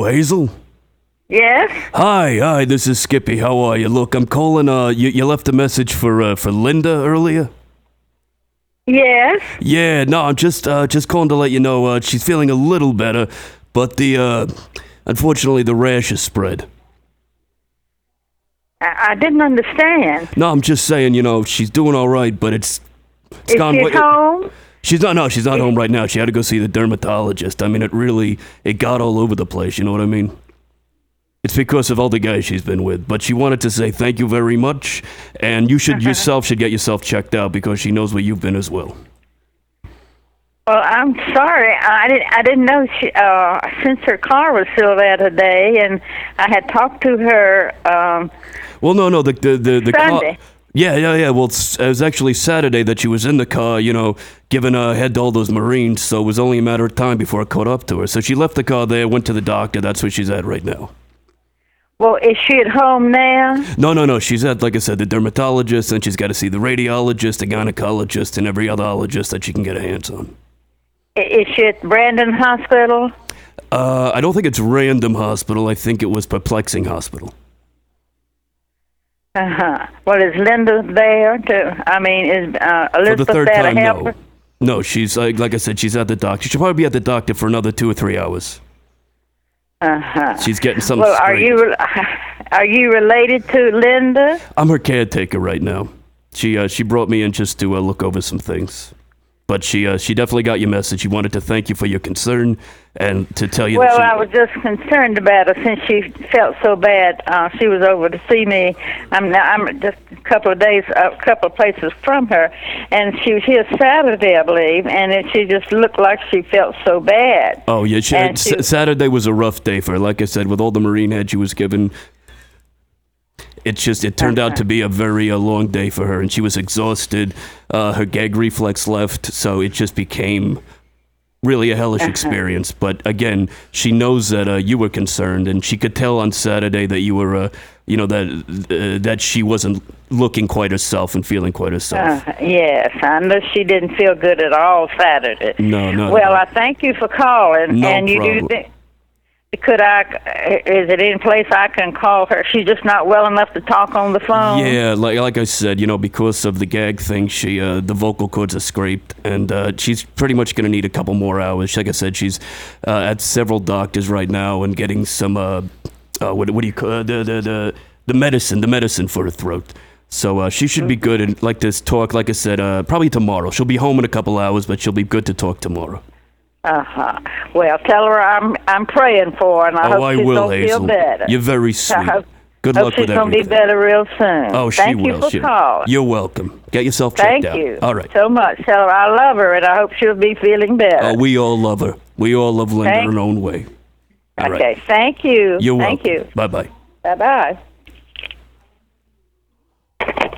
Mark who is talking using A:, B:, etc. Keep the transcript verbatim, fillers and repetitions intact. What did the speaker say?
A: Hello, Hazel.
B: Yes?
A: Hi, hi. This is Skippy. How are you? Look, I'm calling. Uh, you, you left a message for uh, for Linda earlier.
B: Yes?
A: Yeah. No, I'm just uh, just calling to let you know uh, she's feeling a little better, but the uh, unfortunately the rash has spread.
B: I, I didn't understand.
A: No, I'm just saying. You know, she's doing all right, but it's it's
B: Is
A: gone.
B: she
A: way-
B: home?
A: She's not. No, she's not home right now. She had to go see the dermatologist. I mean, it really it got all over the place. You know what I mean? It's because of all the guys she's been with. But she wanted to say thank you very much, and you should yourself should get yourself checked out because she knows where you've been as well.
B: Well, I'm sorry. I didn't. I didn't know she. Uh, since her car was still there today, and I had talked to her. Um,
A: Well, no, no, the the the, the
B: Sunday.
A: car. Yeah, yeah, yeah. Well, it's, it was actually Saturday that she was in the car, you know, giving a head to all those Marines. So it was only a matter of time before I caught up to her. So she left the car there, went to the doctor. That's where she's at right now.
B: well, is she at home now?
A: No, no, no. She's at, like I said, the dermatologist, and she's got to see the radiologist, the gynecologist, and every other ologist that she can get her hands on.
B: I- Is she at Brandon Hospital?
A: Uh, I don't think it's Random Hospital. I think it was Perplexing Hospital.
B: Uh huh. Well, is Linda there to? I mean, is uh,
A: For the
B: Elizabeth
A: third
B: there
A: time,
B: to help
A: no.
B: her?
A: No, she's, like, like I said, she's at the doctor. She'll probably be at the doctor for another two or three hours.
B: Uh huh.
A: She's getting something
B: Well, are
A: straight.
B: you are you related to Linda?
A: I'm her caretaker right now. She uh, she brought me in just to uh, look over some things. But she uh, she definitely got your message. She wanted to thank you for your concern and to tell you
B: Well,
A: that she...
B: I was just concerned about her since she felt so bad. Uh, she was over to see me. I'm now, I'm just a couple of days, a couple of places from her, and she was here Saturday, I believe, and it, she just looked like she felt so bad.
A: Oh, yeah. She,
B: And
A: S-
B: she-
A: Saturday was a rough day for her. Like I said, with all the Marine head she was given, it just it turned out to be a very uh, long day for her, and she was exhausted. Uh, her gag reflex left, so it just became really a hellish experience. But again, she knows that uh, you were concerned, and she could tell on Saturday that you were, uh, you know, that uh, that she wasn't looking quite herself and feeling quite herself.
B: Uh, yes, I know she didn't feel good at all Saturday.
A: No, no.
B: Well,
A: no.
B: I thank you for calling,
A: No
B: and you
A: problem.
B: do think. Could I? Is it any place I can call her? She's just not well enough to talk on the phone.
A: Yeah, like like I said, you know, because of the gag thing, she uh, the vocal cords are scraped, and uh, she's pretty much going to need a couple more hours. Like I said, she's uh, at several doctors right now and getting some uh, uh what what do you call uh, the, the the the medicine, the medicine for her throat. So uh, she should be good and like this talk. Like I said, uh, probably tomorrow. She'll be home in a couple hours, but she'll be good to talk tomorrow.
B: Uh huh. Well, tell her I'm I'm praying for her, and I
A: Oh,
B: hope
A: I
B: she's
A: will,
B: gonna
A: Hazel.
B: feel better.
A: You're very sweet.
B: I hope,
A: Good
B: hope
A: luck
B: she's
A: with
B: gonna
A: everything.
B: be better real soon.
A: Oh, she
B: Thank
A: will.
B: you for
A: she,
B: calling.
A: You're welcome. Get yourself checked
B: Thank
A: out.
B: you.
A: All right.
B: So much. Tell her I love her, and I hope she'll be feeling better.
A: Oh, we all love her. We all love Linda
B: Thank-
A: in our own way. All right.
B: Okay. Thank you.
A: You're
B: Thank
A: welcome.
B: you.
A: Bye bye.
B: Bye bye.